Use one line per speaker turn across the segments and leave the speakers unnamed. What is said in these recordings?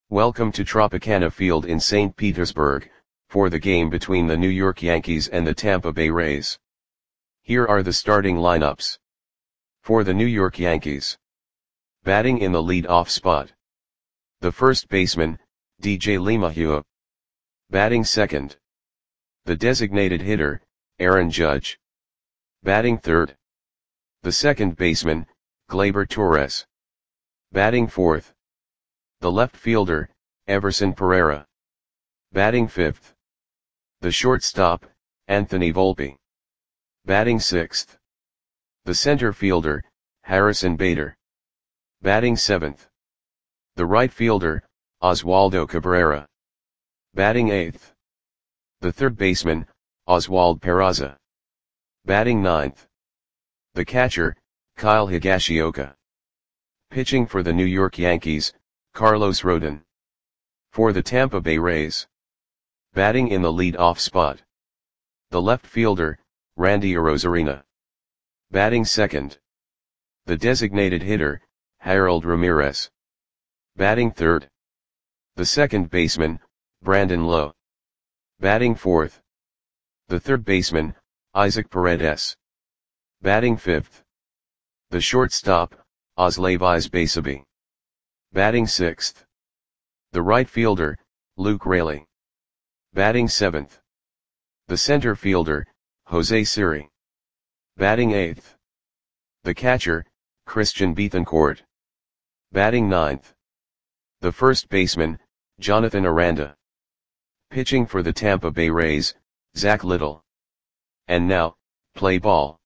Welcome to Tropicana Field in St. Petersburg, for the game between the New York Yankees and the Tampa Bay Rays. Here are the starting lineups. For the New York Yankees. Batting in the lead-off spot. The first baseman, DJ LeMahieu. Batting second. The designated hitter, Aaron Judge. Batting third. The second baseman, Gleyber Torres. Batting fourth. The left fielder, Everson Pereira. Batting fifth. The shortstop, Anthony Volpe. Batting sixth. The center fielder, Harrison Bader. Batting seventh. The right fielder, Oswaldo Cabrera. Batting eighth. The third baseman, Oswald Peraza. Batting ninth. The catcher, Kyle Higashioka. Pitching for the New York Yankees, Carlos Rodon. For the Tampa Bay Rays. Batting in the lead-off spot. The left fielder, Randy Arozarena. Batting second. The designated hitter, Harold Ramirez. Batting third. The second baseman, Brandon Lowe. Batting fourth. The third baseman, Isaac Paredes. Batting fifth. The shortstop, Osleivis Basabe. Batting sixth. The right fielder, Luke Raley. Batting seventh. The center fielder, Jose Siri. Batting eighth. The catcher, Christian Bethancourt. Batting ninth. The first baseman, Jonathan Aranda. Pitching for the Tampa Bay Rays, Zach Little. And now, play ball.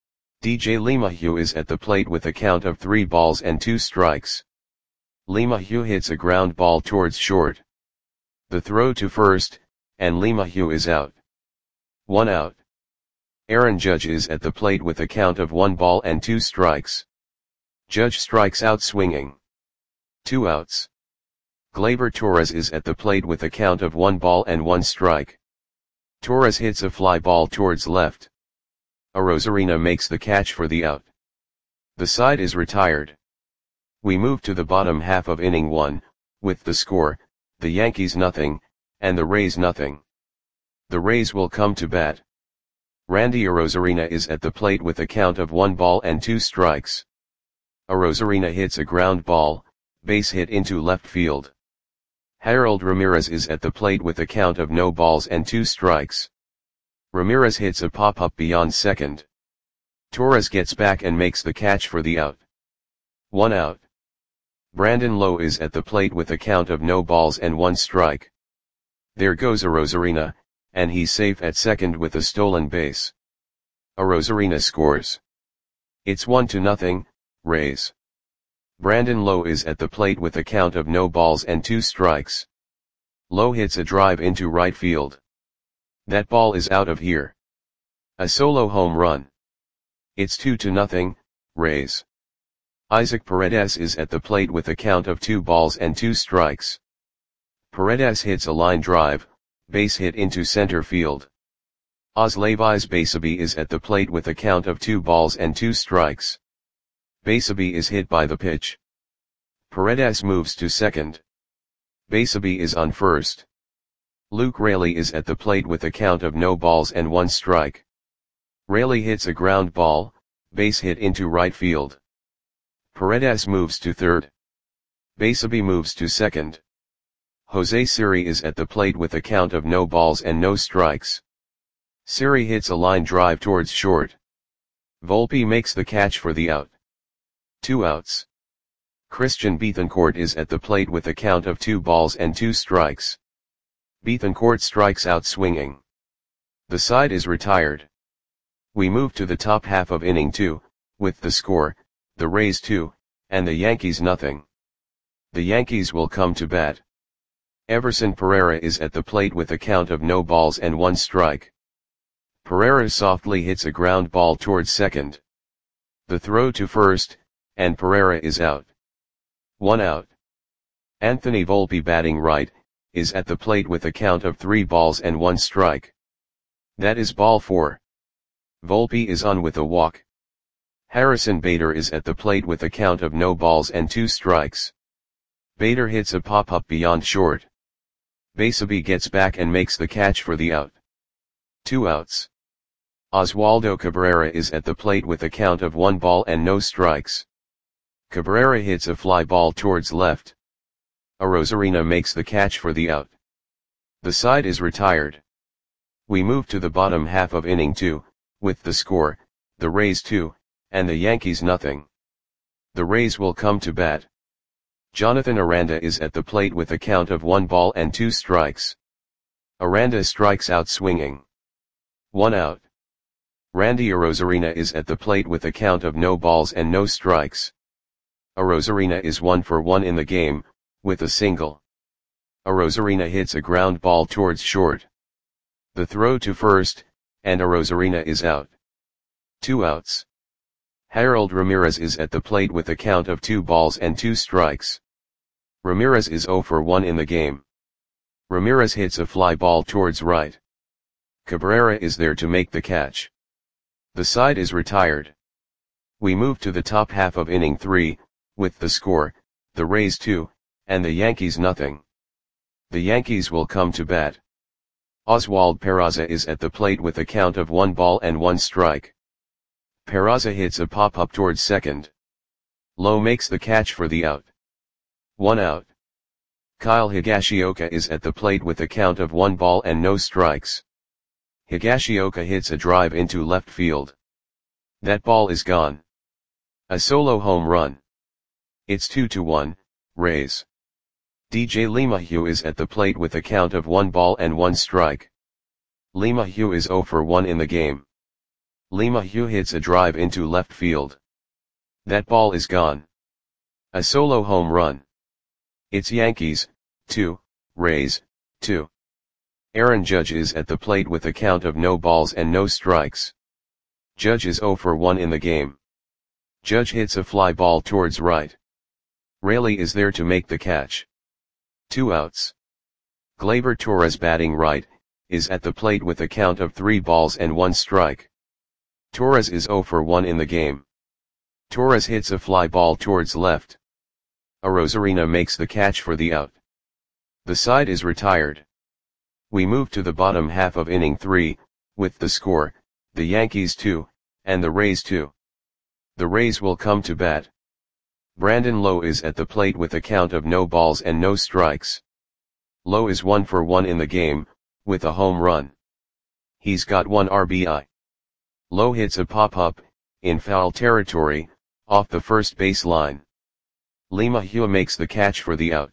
DJ LeMahieu is at the plate with a count of 3 balls and 2 strikes. LeMahieu hits a ground ball towards short. The throw to first, and LeMahieu is out. 1 out. Aaron Judge is at the plate with a count of 1 ball and 2 strikes. Judge strikes out swinging. 2 outs. Gleyber Torres is at the plate with a count of 1 ball and 1 strike. Torres hits a fly ball towards left. Arozarena makes the catch for the out. The side is retired. We move to the bottom half of inning 1, with the score, the Yankees nothing, and the Rays nothing. The Rays will come to bat. Randy Arozarena is at the plate with a count of 1 ball and 2 strikes. Arozarena hits a ground ball, base hit into left field. Harold Ramirez is at the plate with a count of no balls and 2 strikes. Ramirez hits a pop-up beyond second. Torres gets back and makes the catch for the out. 1 out. Brandon Lowe is at the plate with a count of no balls and 1 strike. There goes Arozarena, and he's safe at second with a stolen base. Arozarena scores. It's 1-0, Rays. Brandon Lowe is at the plate with a count of no balls and 2 strikes. Lowe hits a drive into right field. That ball is out of here. A solo home run. It's 2-0, Rays. Isaac Paredes is at the plate with a count of 2 balls and 2 strikes. Paredes hits a line drive, base hit into center field. Osleivis Basabe is at the plate with a count of 2 balls and 2 strikes. Basabe is hit by the pitch. Paredes moves to second. Basabe is on first. Luke Raley is at the plate with a count of no balls and 1 strike. Raley hits a ground ball, base hit into right field. Paredes moves to third. Basabe moves to second. Jose Siri is at the plate with a count of no balls and no strikes. Siri hits a line drive towards short. Volpe makes the catch for the out. 2 outs. Christian Bethancourt is at the plate with a count of 2 balls and 2 strikes. Bethancourt strikes out swinging. The side is retired. We move to the top half of inning 2, with the score, the Rays 2, and the Yankees nothing. The Yankees will come to bat. Everson Pereira is at the plate with a count of no balls and 1 strike. Pereira softly hits a ground ball towards second. The throw to first, and Pereira is out. 1 out. Anthony Volpe batting right, is at the plate with a count of 3 balls and 1 strike. That is ball 4. Volpe is on with a walk. Harrison Bader is at the plate with a count of no balls and 2 strikes. Bader hits a pop-up beyond short. Basabe gets back and makes the catch for the out. 2 outs. Oswaldo Cabrera is at the plate with a count of 1 ball and no strikes. Cabrera hits a fly ball towards left. Arozarena makes the catch for the out. The side is retired. We move to the bottom half of inning 2, with the score, the Rays 2, and the Yankees nothing. The Rays will come to bat. Jonathan Aranda is at the plate with a count of 1 ball and 2 strikes. Aranda strikes out swinging. 1 out. Randy Arozarena is at the plate with a count of no balls and no strikes. Arozarena is 1 for 1 in the game, with a single. Arozarena hits a ground ball towards short. The throw to first, and Arozarena is out. 2 outs. Harold Ramirez is at the plate with a count of 2 balls and 2 strikes. Ramirez is 0 for 1 in the game. Ramirez hits a fly ball towards right. Cabrera is there to make the catch. The side is retired. We move to the top half of inning 3, with the score, the Rays 2, and the Yankees nothing. The Yankees will come to bat. Oswald Peraza is at the plate with a count of 1 ball and 1 strike. Peraza hits a pop-up towards second. Lowe makes the catch for the out. 1 out. Kyle Higashioka is at the plate with a count of 1 ball and no strikes. Higashioka hits a drive into left field. That ball is gone. A solo home run. It's 2-1, Rays. DJ LeMahieu is at the plate with a count of 1 ball and 1 strike. LeMahieu is 0 for 1 in the game. LeMahieu hits a drive into left field. That ball is gone. A solo home run. It's Yankees, 2, Rays, 2. Aaron Judge is at the plate with a count of no balls and no strikes. Judge is 0 for 1 in the game. Judge hits a fly ball towards right. Raley is there to make the catch. 2 outs. Gleyber Torres batting right, is at the plate with a count of 3 balls and 1 strike. Torres is 0 for 1 in the game. Torres hits a fly ball towards left. Arozarena makes the catch for the out. The side is retired. We move to the bottom half of inning 3, with the score, the Yankees 2, and the Rays 2. The Rays will come to bat. Brandon Lowe is at the plate with a count of no balls and no strikes. Lowe is 1 for 1 in the game, with a home run. He's got 1 RBI. Lowe hits a pop-up, in foul territory, off the first base line. LeMahieu makes the catch for the out.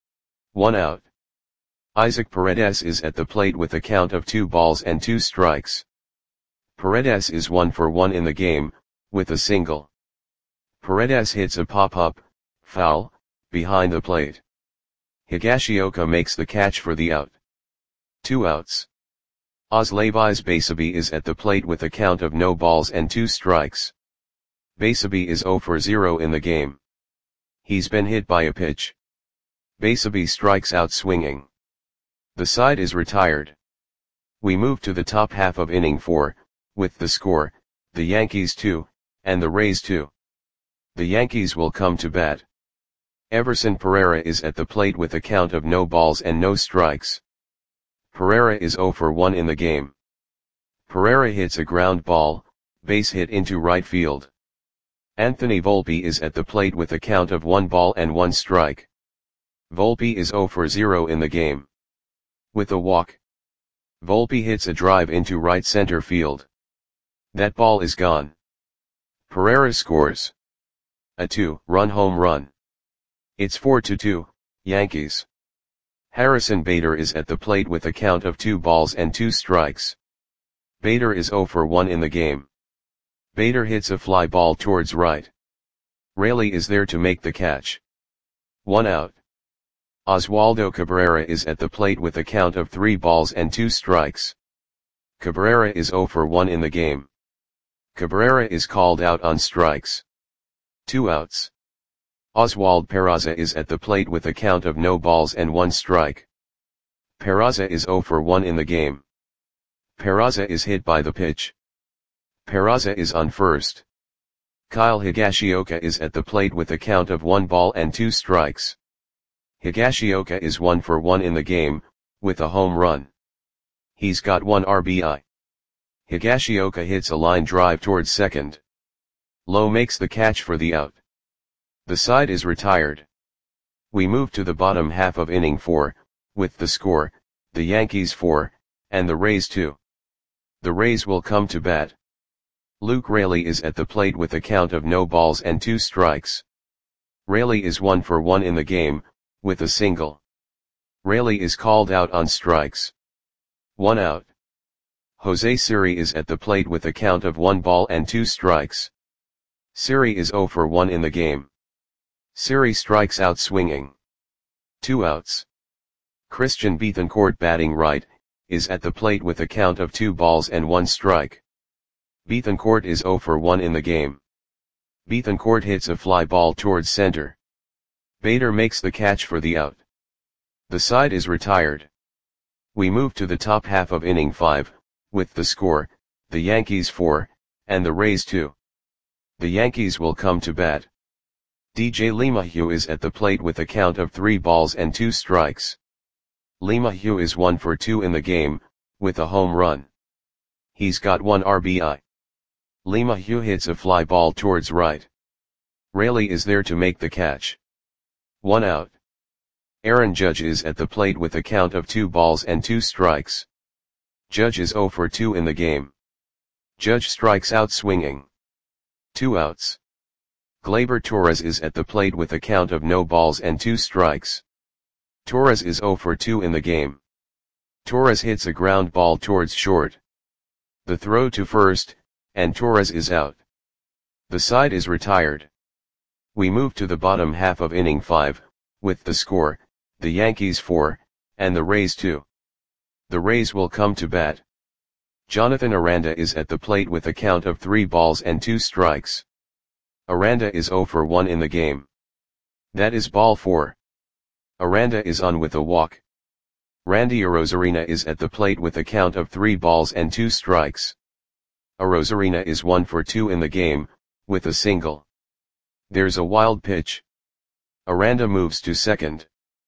1 out. Isaac Paredes is at the plate with a count of 2 balls and 2 strikes. Paredes is 1 for 1 in the game, with a single. Paredes hits a pop-up, foul, behind the plate. Higashioka makes the catch for the out. 2 outs. Osleivis Basabe is at the plate with a count of no balls and 2 strikes. Basabe is 0 for 0 in the game. He's been hit by a pitch. Basabe strikes out swinging. The side is retired. We move to the top half of inning 4, with the score, the Yankees 2, and the Rays 2. The Yankees will come to bat. Everson Pereira is at the plate with a count of no balls and no strikes. Pereira is 0 for 1 in the game. Pereira hits a ground ball, base hit into right field. Anthony Volpe is at the plate with a count of 1 ball and 1 strike. Volpe is 0 for 0 in the game. With a walk. Volpe hits a drive into right center field. That ball is gone. Pereira scores a 2-run home run. It's 4-2, Yankees. Harrison Bader is at the plate with a count of 2 balls and 2 strikes. Bader is 0 for 1 in the game. Bader hits a fly ball towards right. Raley is there to make the catch. 1 out. Oswaldo Cabrera is at the plate with a count of 3 balls and 2 strikes. Cabrera is 0 for 1 in the game. Cabrera is called out on strikes. 2 outs. Oswald Peraza is at the plate with a count of no balls and 1 strike. Peraza is 0 for 1 in the game. Peraza is hit by the pitch. Peraza is on first. Kyle Higashioka is at the plate with a count of 1 ball and 2 strikes. Higashioka is 1 for 1 in the game, with a home run. He's got 1 RBI. Higashioka hits a line drive towards second. Lowe makes the catch for the out. The side is retired. We move to the bottom half of inning 4, with the score, the Yankees 4, and the Rays 2. The Rays will come to bat. Luke Raley is at the plate with a count of no balls and 2 strikes. Raley is 1 for 1 in the game, with a single. Raley is called out on strikes. 1 out. Jose Siri is at the plate with a count of 1 ball and 2 strikes. Siri is 0 for 1 in the game. Siri strikes out swinging. 2 outs. Christian Bethancourt, batting right, is at the plate with a count of 2 balls and 1 strike. Bethancourt is 0 for 1 in the game. Bethancourt hits a fly ball towards center. Bader makes the catch for the out. The side is retired. We move to the top half of inning 5, with the score, the Yankees 4, and the Rays 2. The Yankees will come to bat. DJ LeMahieu is at the plate with a count of 3 balls and 2 strikes. LeMahieu is 1 for 2 in the game, with a home run. He's got 1 RBI. LeMahieu hits a fly ball towards right. Raley is there to make the catch. 1 out. Aaron Judge is at the plate with a count of 2 balls and 2 strikes. Judge is 0 for 2 in the game. Judge strikes out swinging. 2 outs. Gleyber Torres is at the plate with a count of no balls and 2 strikes. Torres is 0 for 2 in the game. Torres hits a ground ball towards short. The throw to first, and Torres is out. The side is retired. We move to the bottom half of inning 5, with the score, the Yankees 4, and the Rays 2. The Rays will come to bat. Jonathan Aranda is at the plate with a count of 3 balls and 2 strikes. Aranda is 0 for 1 in the game. That is ball 4. Aranda is on with a walk. Randy Arozarena is at the plate with a count of 3 balls and 2 strikes. Arozarena is 1 for 2 in the game, with a single. There's a wild pitch. Aranda moves to second.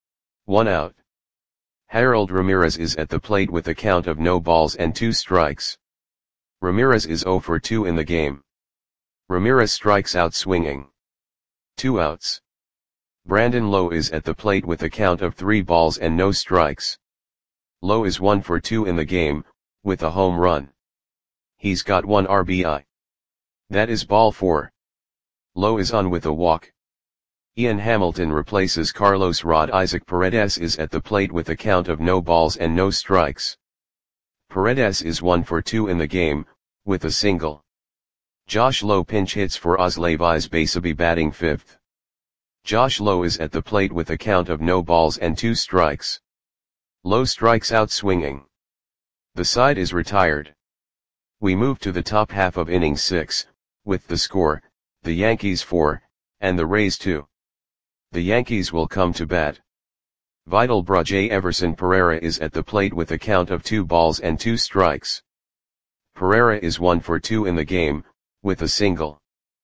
1 out. Harold Ramirez is at the plate with a count of no balls and 2 strikes. Ramirez is 0 for 2 in the game. Ramirez strikes out swinging. 2 outs. Brandon Lowe is at the plate with a count of 3 balls and no strikes. Lowe is 1 for 2 in the game, with a home run. He's got 1 RBI. That is ball 4. Lowe is on with a walk. Ian Hamilton replaces Carlos Rod. Isaac Paredes is at the plate with a count of no balls and no strikes. Paredes is 1 for 2 in the game, with a single. Josh Lowe pinch hits for Osleivis Basabe, batting 5th. Josh Lowe is at the plate with a count of no balls and 2 strikes. Lowe strikes out swinging. The side is retired. We move to the top half of inning 6, with the score, the Yankees 4, and the Rays 2. The Yankees will come to bat. Vidal Brajay Everson Pereira is at the plate with a count of 2 balls and 2 strikes. Pereira is 1 for 2 in the game, with a single.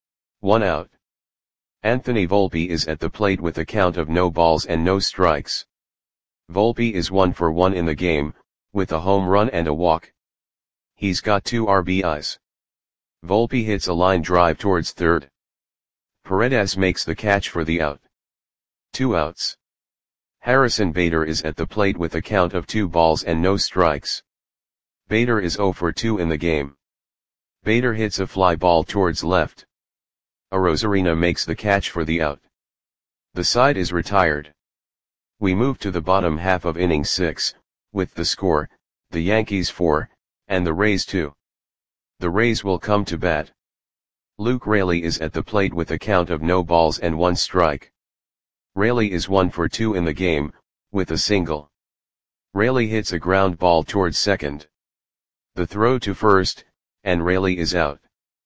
1 out. Anthony Volpe is at the plate with a count of no balls and no strikes. Volpe is 1 for 1 in the game, with a home run and a walk. He's got 2 RBIs. Volpe hits a line drive towards third. Paredes makes the catch for the out. 2 outs. Harrison Bader is at the plate with a count of 2 balls and no strikes. Bader is 0 for 2 in the game. Bader hits a fly ball towards left. Arozarena makes the catch for the out. The side is retired. We move to the bottom half of inning 6, with the score, the Yankees 4, and the Rays 2. The Rays will come to bat. Luke Raley is at the plate with a count of no balls and 1 strike. Raley is 1 for 2 in the game, with a single. Raley hits a ground ball towards second. The throw to first, and Raley is out.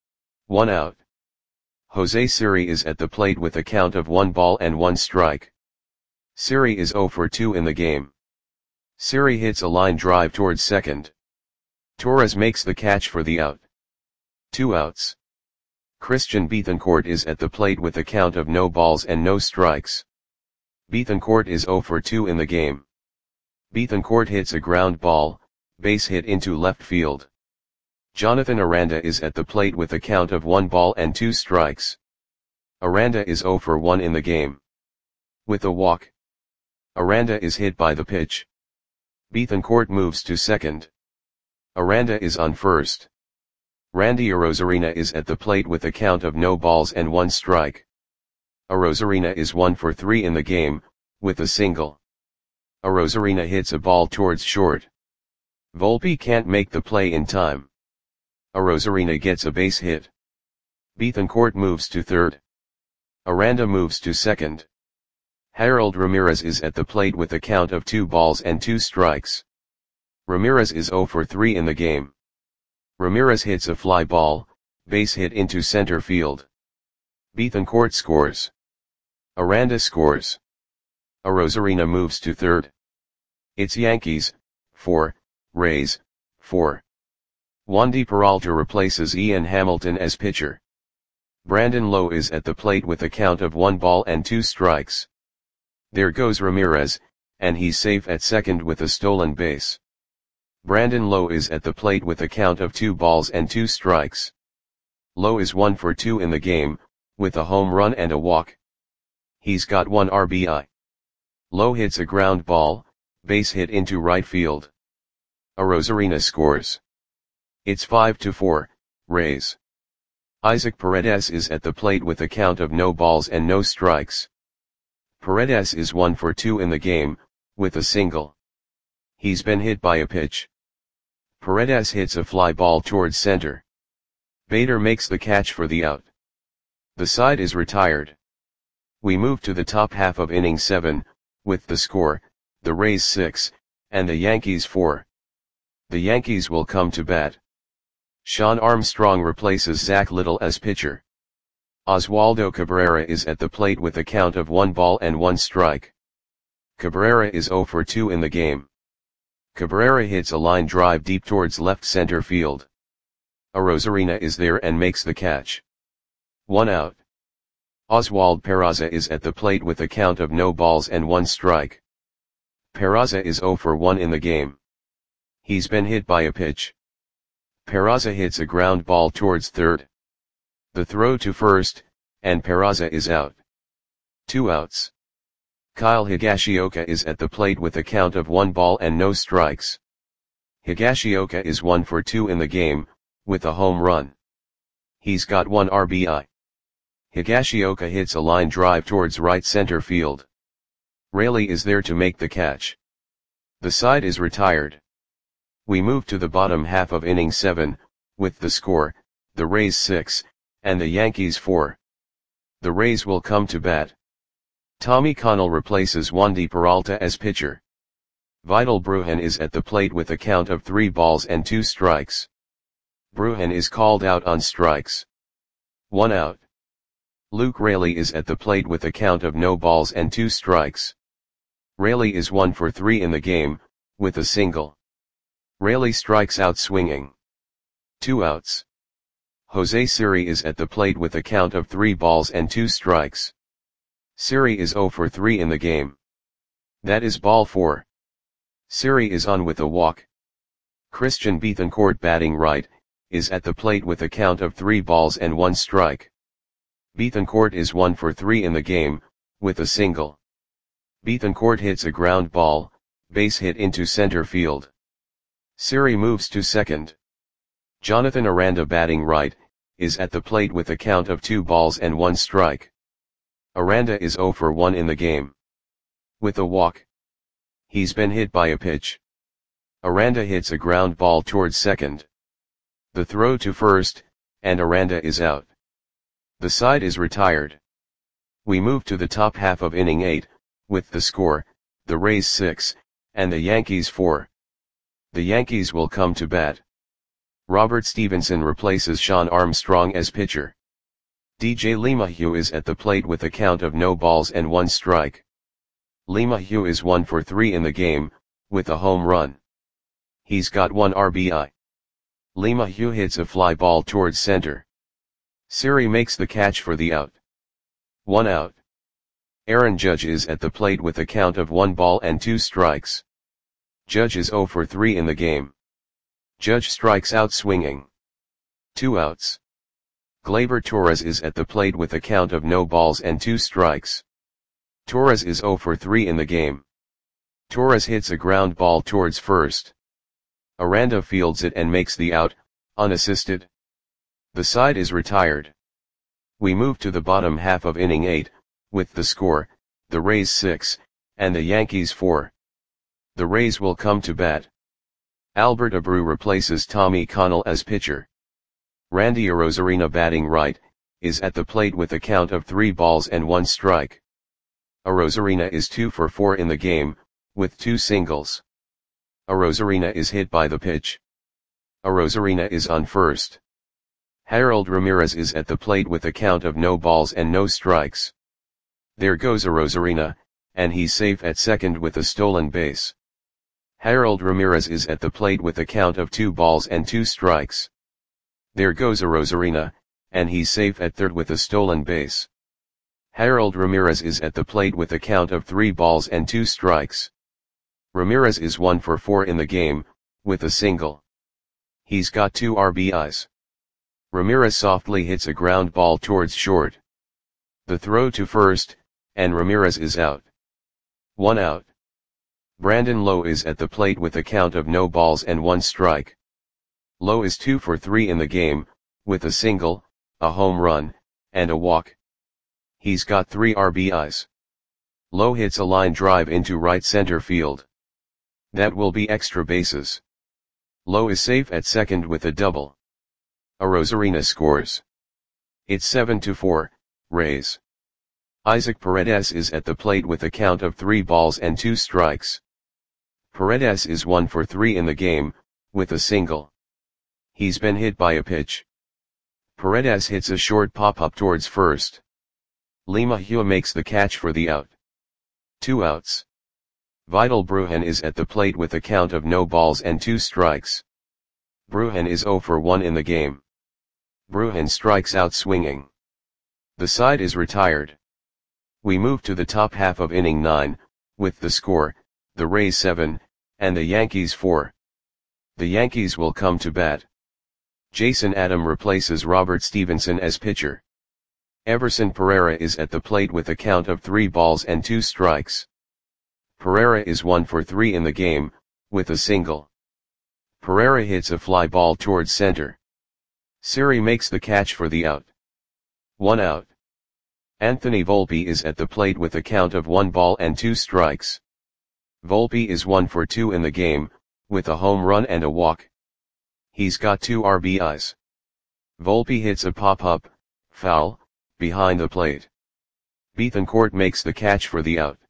1 out. Jose Siri is at the plate with a count of 1 ball and 1 strike. Siri is 0 for 2 in the game. Siri hits a line drive towards second. Torres makes the catch for the out. 2 outs. Christian Bethancourt is at the plate with a count of no balls and no strikes. Bethancourt is 0 for 2 in the game. Bethancourt hits a ground ball, base hit into left field. Jonathan Aranda is at the plate with a count of 1 ball and 2 strikes. Aranda is 0 for 1 in the game. With a walk. Aranda is hit by the pitch. Bethancourt moves to second. Aranda is on first. Randy Arozarena is at the plate with a count of no balls and 1 strike. Arozarena is 1 for 3 in the game, with a single. Arozarena hits a ball towards short. Volpe can't make the play in time. Arozarena gets a base hit. Bethancourt moves to third. Aranda moves to second. Harold Ramirez is at the plate with a count of 2 balls and 2 strikes. Ramirez is 0 for 3 in the game. Ramirez hits a fly ball, base hit into center field. Bethancourt scores. Aranda scores. Arozarena moves to third. It's Yankees, 4, Rays, 4. Wandy Peralta replaces Ian Hamilton as pitcher. Brandon Lowe is at the plate with a count of 1 ball and 2 strikes. There goes Ramirez, and he's safe at second with a stolen base. Brandon Lowe is at the plate with a count of 2 balls and 2 strikes. Lowe is 1 for 2 in the game, with a home run and a walk. He's got 1 RBI. Lowe hits a ground ball, base hit into right field. Arozarena scores. It's 5-4, Rays. Isaac Paredes is at the plate with a count of no balls and no strikes. Paredes is 1 for 2 in the game, with a single. He's been hit by a pitch. Paredes hits a fly ball towards center. Bader makes the catch for the out. The side is retired. We move to the top half of inning 7, with the score, the Rays 6, and the Yankees 4. The Yankees will come to bat. Sean Armstrong replaces Zach Little as pitcher. Oswaldo Cabrera is at the plate with a count of 1 ball and 1 strike. Cabrera is 0 for 2 in the game. Cabrera hits a line drive deep towards left center field. Arozarena is there and makes the catch. 1 out. Oswald Peraza is at the plate with a count of no balls and 1 strike. Peraza is 0 for 1 in the game. He's been hit by a pitch. Peraza hits a ground ball towards third. The throw to first, and Peraza is out. 2 outs. Kyle Higashioka is at the plate with a count of 1 ball and no strikes. Higashioka is 1 for 2 in the game, with a home run. He's got 1 RBI. Higashioka hits a line drive towards right center field. Raley is there to make the catch. The side is retired. We move to the bottom half of inning 7, with the score, the Rays 6, and the Yankees 4. The Rays will come to bat. Tommy Connell replaces Wandy Peralta as pitcher. Vidal Brujan is at the plate with a count of 3 balls and 2 strikes. Brujan is called out on strikes. 1 out. Luke Raley is at the plate with a count of no balls and 2 strikes. Raley is 1 for 3 in the game, with a single. Raley strikes out swinging. 2 outs. Jose Siri is at the plate with a count of 3 balls and 2 strikes. Siri is 0 for 3 in the game. That is ball 4. Siri is on with a walk. Christian Bethancourt, batting right, is at the plate with a count of 3 balls and 1 strike. Bethancourt is 1 for 3 in the game, with a single. Bethancourt hits a ground ball, base hit into center field. Siri moves to second. Jonathan Aranda, batting right, is at the plate with a count of 2 balls and 1 strike. Aranda is 0 for 1 in the game. With a walk. He's been hit by a pitch. Aranda hits a ground ball towards second. The throw to first, and Aranda is out. The side is retired. We move to the top half of inning 8, with the score, the Rays 6, and the Yankees 4. The Yankees will come to bat. Robert Stevenson replaces Sean Armstrong as pitcher. DJ LeMahieu is at the plate with a count of no balls and 1 strike. LeMahieu is 1 for 3 in the game, with a home run. He's got 1 RBI. LeMahieu hits a fly ball towards center. Siri makes the catch for the out. 1 out. Aaron Judge is at the plate with a count of 1 ball and 2 strikes. Judge is 0 for 3 in the game. Judge strikes out swinging. 2 outs. Gleyber Torres is at the plate with a count of no balls and 2 strikes. Torres is 0 for 3 in the game. Torres hits a ground ball towards first. Aranda fields it and makes the out, unassisted. The side is retired. We move to the bottom half of inning 8, with the score, the Rays 6, and the Yankees 4. The Rays will come to bat. Albert Abreu replaces Tommy Connell as pitcher. Randy Arozarena, batting right, is at the plate with a count of 3 balls and 1 strike. Arozarena is 2 for 4 in the game, with 2 singles. Arozarena is hit by the pitch. Arozarena is on first. Harold Ramirez is at the plate with a count of no balls and no strikes. There goes Arozarena, and he's safe at second with a stolen base. Harold Ramirez is at the plate with a count of 2 balls and 2 strikes. There goes Arozarena, and he's safe at third with a stolen base. Harold Ramirez is at the plate with a count of 3 balls and 2 strikes. Ramirez is 1 for 4 in the game, with a single. He's got 2 RBIs. Ramirez softly hits a ground ball towards short. The throw to first, and Ramirez is out. 1 out. Brandon Lowe is at the plate with a count of no balls and 1 strike. Lowe is 2 for 3 in the game, with a single, a home run, and a walk. He's got 3 RBIs. Lowe hits a line drive into right center field. That will be extra bases. Lowe is safe at second with a double. Arozarena scores. It's 7-4, Rays. Isaac Paredes is at the plate with a count of 3 balls and 2 strikes. Paredes is 1 for 3 in the game, with a single. He's been hit by a pitch. Paredes hits a short pop-up towards first. LeMahieu makes the catch for the out. 2 outs. Vidal Brujan is at the plate with a count of no balls and 2 strikes. Brujan is 0 for 1 in the game. Brujan strikes out swinging. The side is retired. We move to the top half of inning 9, with the score, the Rays 7, and the Yankees 4. The Yankees will come to bat. Jason Adam replaces Robert Stevenson as pitcher. Everson Pereira is at the plate with a count of 3 balls and 2 strikes. Pereira is 1 for 3 in the game, with a single. Pereira hits a fly ball towards center. Siri makes the catch for the out. 1 out. Anthony Volpe is at the plate with a count of 1 ball and 2 strikes. Volpe is 1 for 2 in the game, with a home run and a walk. He's got 2 RBIs. Volpe hits a pop-up, foul, behind the plate. Bethancourt makes the catch for the out.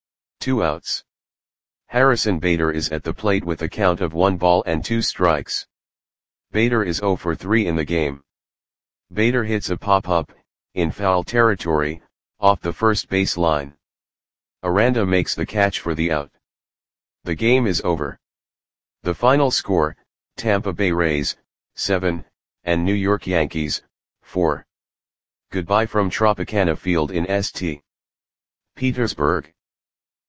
2 outs. Harrison Bader is at the plate with a count of 1 ball and 2 strikes. Bader is 0 for 3 in the game. Bader hits a pop-up, in foul territory, off the first base line. Aranda makes the catch for the out. The game is over. The final score, Tampa Bay Rays, 7, and New York Yankees, 4. Goodbye from Tropicana Field in St. Petersburg.